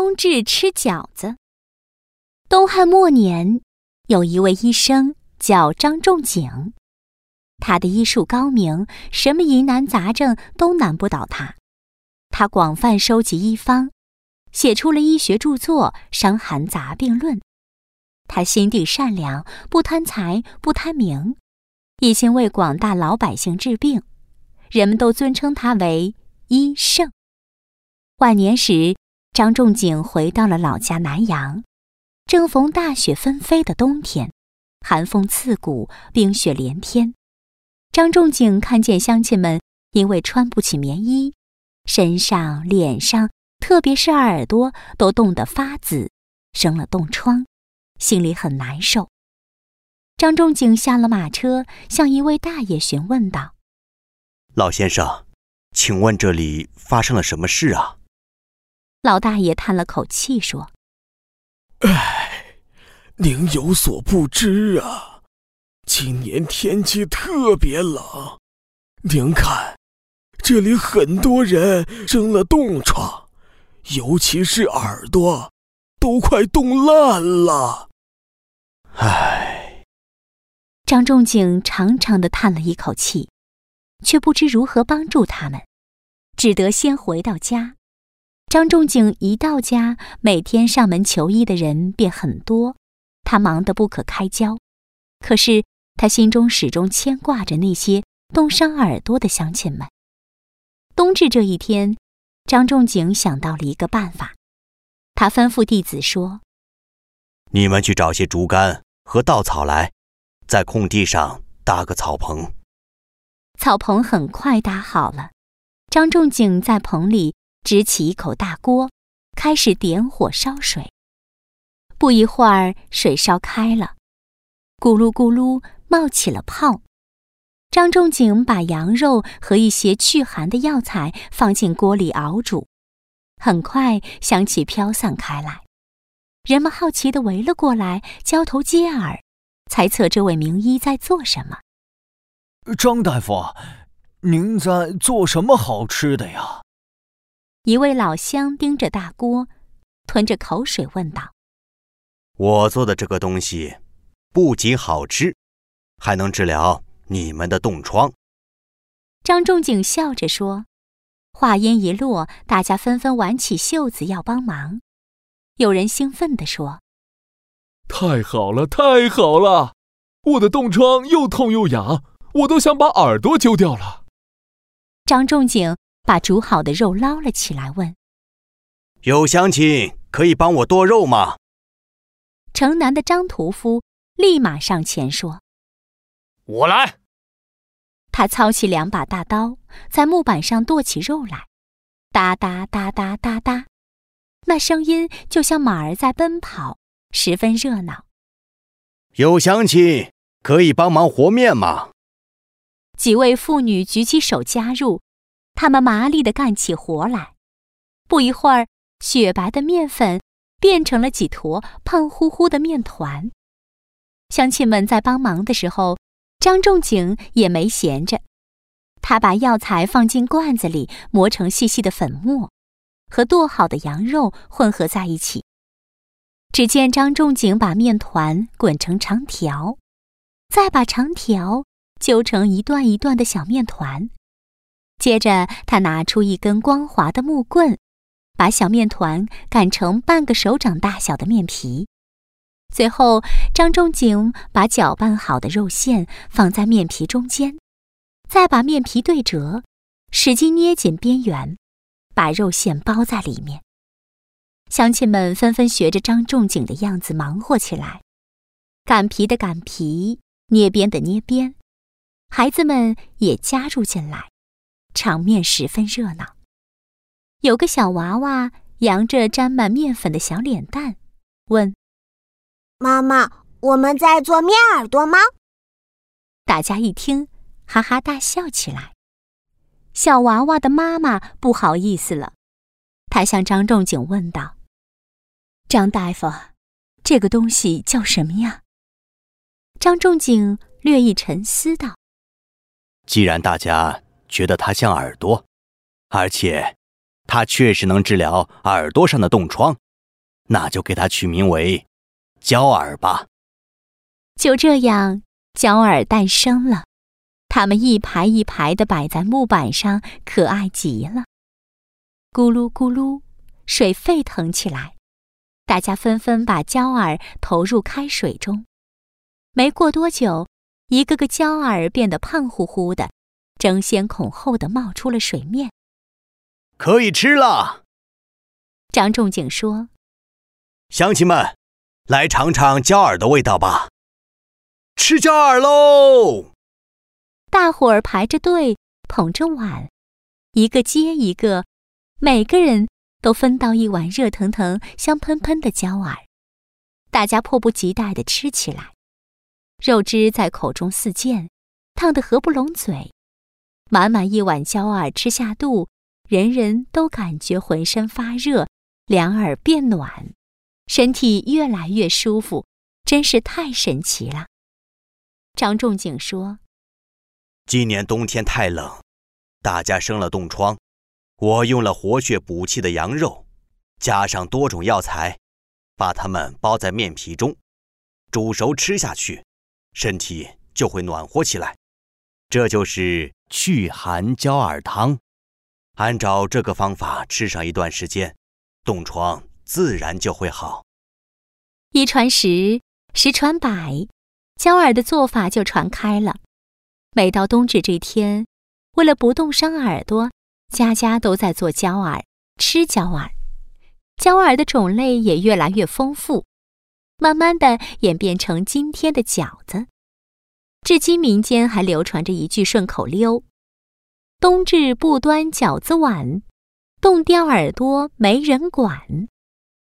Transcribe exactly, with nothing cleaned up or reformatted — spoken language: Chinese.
冬至吃饺子。东汉末年，有一位医生叫张仲景，他的医术高明，什么疑难杂症都难不倒他。他广泛收集医方，写出了医学著作《伤寒杂病论》。他心地善良，不贪财，不贪名，一心为广大老百姓治病，人们都尊称他为医圣。晚年时，张仲景回到了老家南阳，正逢大雪纷飞的冬天，寒风刺骨，冰雪连天。张仲景看见乡亲们因为穿不起棉衣，身上、脸上，特别是耳朵都冻得发紫，生了冻疮，心里很难受。张仲景下了马车，向一位大爷询问道： 老先生，请问这里发生了什么事啊？ 老大爷叹了口气说： 唉，您有所不知啊，今年天气特别冷，您看，这里很多人生了冻疮，尤其是耳朵，都快冻烂了。 唉， 张仲景长长地叹了一口气，却不知如何帮助他们，只得先回到家。张仲景一到家，每天上门求医的人便很多，他忙得不可开交。可是他心中始终牵挂着那些冻伤耳朵的乡亲们。冬至这一天，张仲景想到了一个办法，他吩咐弟子说： 你们去找些竹竿和稻草来，在空地上搭个草棚。 草棚很快搭好了，张仲景在棚里支起一口大锅，开始点火烧水。不一会儿，水烧开了，咕噜咕噜冒起了泡。张仲景把羊肉和一些祛寒的药材放进锅里熬煮，很快香气飘散开来。人们好奇地围了过来，交头接耳，猜测这位名医在做什么。 张大夫，您在做什么好吃的呀？ 一位老乡盯着大锅，吞着口水问道： 我做的这个东西不仅好吃，还能治疗你们的冻疮。 张仲景笑着说。话音一落，大家纷纷挽起袖子要帮忙。有人兴奋地说： 太好了，太好了！我的冻疮又痛又痒，我都想把耳朵揪掉了。 张仲景把煮好的肉捞了起来，问： 有乡亲可以帮我剁肉吗？ 城南的张屠夫立马上前说： 我来。 他操起两把大刀，在木板上剁起肉来，哒哒哒哒哒哒，那声音就像马儿在奔跑，十分热闹。 有乡亲可以帮忙和面吗？ 几位妇女举起手加入，她们麻利地干起活来。不一会儿，雪白的面粉变成了几坨胖乎乎的面团。乡亲们在帮忙的时候，张仲景也没闲着，他把药材放进罐子里，磨成细细的粉末，和剁好的羊肉混合在一起。只见张仲景把面团滚成长条，再把长条揪成一段一段的小面团。接着他拿出一根光滑的木棍，把小面团擀成半个手掌大小的面皮。最后，张仲景把搅拌好的肉馅放在面皮中间，再把面皮对折，使劲捏紧边缘，把肉馅包在里面。乡亲们纷纷学着张仲景的样子忙活起来，擀皮的擀皮，捏边的捏边，孩子们也加入进来，场面十分热闹。有个小娃娃扬着沾满面粉的小脸蛋，问： 妈妈，我们在做面耳朵吗？ 大家一听，哈哈大笑起来。小娃娃的妈妈不好意思了，她向张仲景问道：张大夫，这个东西叫什么呀？张仲景略一沉思道： 既然大家觉得它像耳朵，而且它确实能治疗耳朵上的冻疮， 那就给它取名为焦耳吧。 就这样，焦耳诞生了。它们一排一排地摆在木板上，可爱极了。咕噜咕噜，水沸腾起来，大家纷纷把焦耳投入开水中。没过多久，一个个焦耳变得胖乎乎的，争先恐后地冒出了水面。 可以吃了！ 张仲景说：“ 乡亲们，来尝尝焦耳的味道吧！吃焦耳喽！” 大伙儿排着队，捧着碗，一个接一个，每个人都分到一碗热腾腾、香喷喷的焦耳。大家迫不及待地吃起来，肉汁在口中四溅，烫得合不拢嘴。满满一碗焦耳吃下肚，人人都感觉浑身发热，两耳变暖，身体越来越舒服，真是太神奇了。张仲景说：“ 今年冬天太冷，大家生了冻疮，我用了活血补气的羊肉，加上多种药材，把它们包在面皮中，煮熟吃下去，身体就会暖和起来。这就是祛寒焦耳汤。按照这个方法吃上一段时间，冻疮自然就会好。” 一传十，十传百，焦耳的做法就传开了。每到冬至这天，为了不冻伤耳朵，家家都在做焦耳，吃焦耳。焦耳的种类也越来越丰富，慢慢的演变成今天的饺子。至今民间还流传着一句顺口溜：冬至不端饺子碗，冻掉耳朵没人管。